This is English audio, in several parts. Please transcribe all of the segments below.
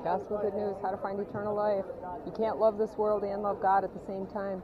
Gospel good news, how to find eternal life. You can't love this world and love God at the same time.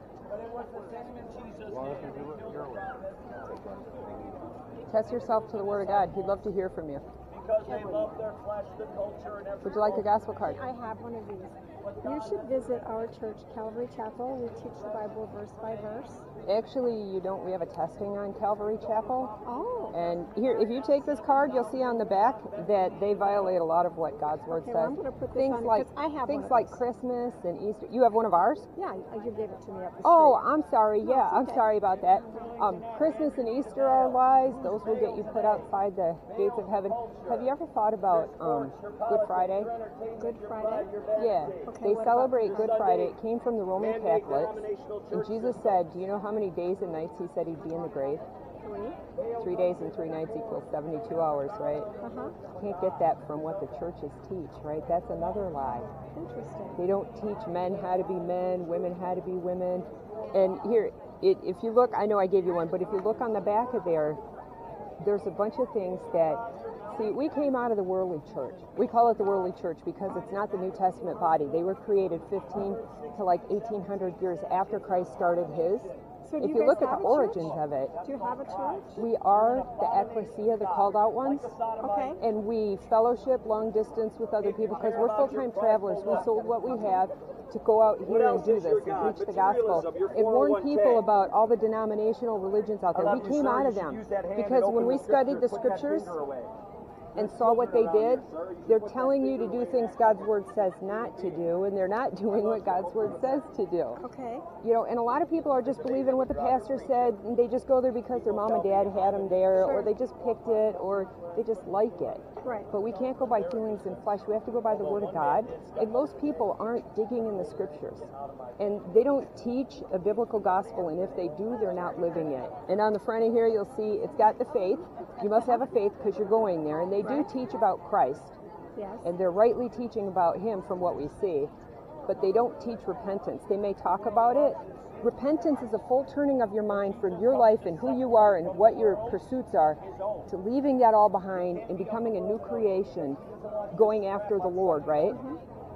Test yourself to the Word of God. He'd love to hear from you. Because they love their flesh, the culture, and everything. Would you like a gospel card? I have one of these. You should visit our church, Calvary Chapel. We teach the Bible verse by verse. Actually, you don't. We have a testing on Calvary Chapel. Oh. And here, if you take this card, you'll see on the back that they violate a lot of what God's Word Okay, says. well, I'm going to put this things on like because I have things one of like those. Christmas and Easter. You have one of ours? Yeah, you gave it to me up the Oh, street. I'm sorry. No, Yeah, it's I'm okay. sorry about that. Christmas and Easter are lies. Those will get you put outside the gates of heaven. Have you ever thought about Good Friday? Good Friday? Yeah, Okay, they what celebrate about Good Friday. It came from the Roman Catholics. And Jesus said, do you know how many days and nights he said he'd be in the grave? 3 days and 3 nights equals 72 hours, right? Uh-huh. Can't get that from what the churches teach, right? That's another lie. Interesting. They don't teach men how to be men, women how to be women. And here, if you look, I know I gave you one, but if you look on the back of there's a bunch of things that, see, we came out of the worldly church. We call it the worldly church because it's not the New Testament body. They were created 15 to like 1800 years after Christ started his. So do If you you look guys at have the a church? origins of it, Do you have a church? we are the ecclesia, the called out ones. Okay. And we fellowship long distance with other people because we're full-time travelers. We sold what we have to go out here and do this and preach the gospel and warn people about all the denominational religions out there. We came out of them because when we studied the scriptures and saw what they did, they're telling you to do things God's Word says not to do, and they're not doing what God's Word says to do. Okay. You know, and a lot of people are just believing what the pastor said, and they just go there because their mom and dad had them there, or they just picked it, or they just like it. Right. But we can't go by feelings and flesh. We have to go by the Word of God. And most people aren't digging in the Scriptures. And they don't teach a biblical gospel, and if they do, they're not living it. And on the front of here, you'll see it's got the faith. You must have a faith because you're going there. And they do teach about Christ. Yes. And they're rightly teaching about Him from what we see. But they don't teach repentance. They may talk about it. Repentance is a full turning of your mind from your life and who you are and what your pursuits are to leaving that all behind and becoming a new creation, going after the Lord, right? Mm-hmm.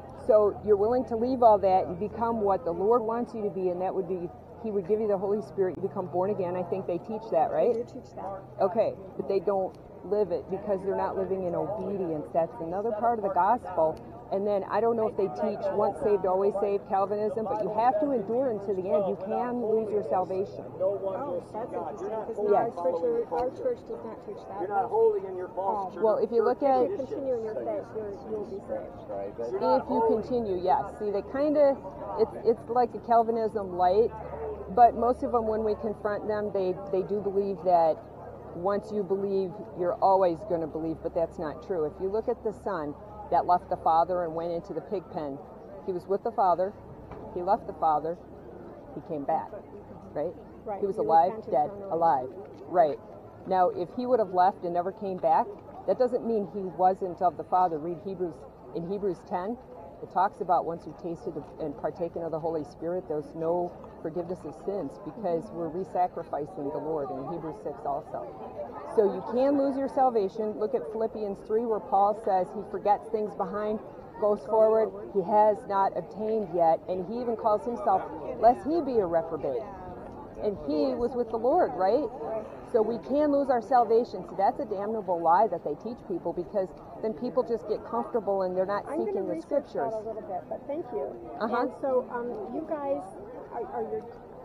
So you're willing to leave all that and become what the Lord wants you to be, and that would be He would give you the Holy Spirit. You become born again. I think they teach that, right? They teach that. Okay, but they don't live it because they're not living in obedience. That's another part of the gospel. And then I don't know if they teach once saved, always saved, Calvinism, but you have to endure until the end. You can lose your salvation. Oh, that's interesting. Because Yes. our church does not teach that. You're not holy in your false church. Well, if you look at, If you continue in your faith, you'll be saved. if you continue, yes. See, they kind of, it's like a Calvinism light, but most of them, when we confront them, they do believe that once you believe, you're always going to believe, but that's not true. If you look at the son that left the father and went into the pig pen, he was with the father, he left the father, he came back, right? Right. He was He alive, repented, dead, turned around. alive, right. Now, if he would have left and never came back, that doesn't mean he wasn't of the Father. Read in Hebrews 10, it talks about once you've tasted and partaken of the Holy Spirit, there's no forgiveness of sins because we're re-sacrificing the Lord in Hebrews 6 also. So you can lose your salvation. Look at Philippians 3 where Paul says he forgets things behind, goes forward, he has not obtained yet, and he even calls himself, lest he be a reprobate. And he was with the Lord, right? So we can lose our salvation. So that's a damnable lie that they teach people because then people just get comfortable and they're not I'm going to seeking the research scriptures. that a little bit, but thank you. Uh-huh. And so, you guys, are your,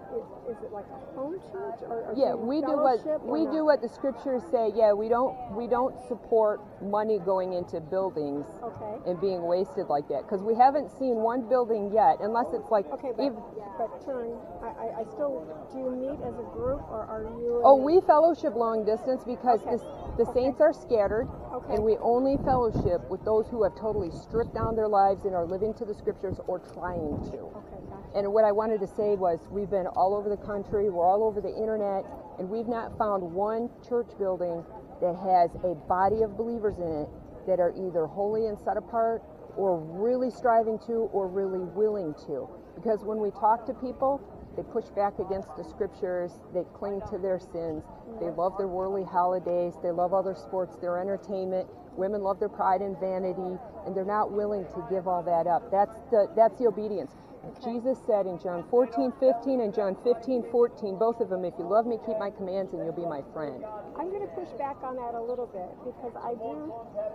is it like a home church or Yeah, do you we do fellowship or we not? do what the scriptures say. Yeah, we don't support money going into buildings Okay. and being wasted like that because we haven't seen one building yet, unless it's like Okay, but turn. I still. Do you meet as a group or are you? Oh, we fellowship long distance because Okay. the saints are scattered, Okay. and we only fellowship with those who have totally stripped down their lives and are living to the scriptures or trying to. Okay, gotcha. And what I wanted to say was we've been all over the country, we're all over the internet, and we've not found one church building that has a body of believers in it that are either holy and set apart or really striving to or really willing to. Because when we talk to people, They push back against the scriptures. They cling to their sins. They love their worldly holidays. They love other sports, their entertainment. Women love their pride and vanity, and they're not willing to give all that up. That's the obedience. Jesus said in John 14:15 and John 15:14, both of them, if you love me, keep my commands, and you'll be my friend. I'm going to push back on that a little bit because I do.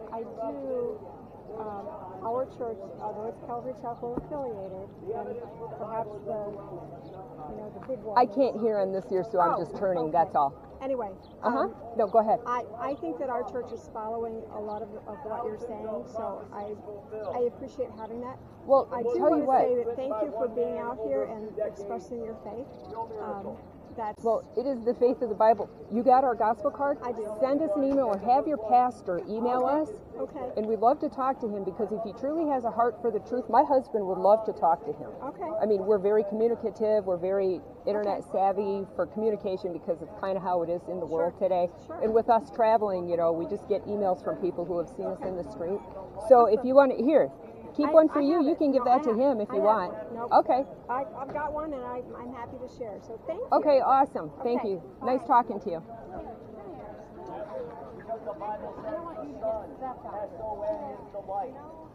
Our church, although it's Calvary Chapel affiliated, and perhaps the big one. I can't hear on this ear, so I'm just turning. Okay. That's all. Anyway. No, go ahead. I think that our church is following a lot of what you're saying, so I appreciate having that. Well, I tell do you want to what. say that thank you for being out here and expressing your faith. Well, it is the faith of the Bible. You got our gospel card? I do. Send us an email or have your pastor email us. Okay. And we'd love to talk to him because if he truly has a heart for the truth, my husband would love to talk to him. Okay. I mean, we're very communicative. We're very internet savvy for communication because of kind of how it is in the world today. Sure. And with us traveling, we just get emails from people who have seen us in the street. So if you want to, here, keep one for you. You can give that to him if you want. Nope. Okay. I've got one, and I'm happy to share. So thank you. Okay, awesome. Thank Okay. you. Nice talking to you. Because the Bible says the Son has no end in the light.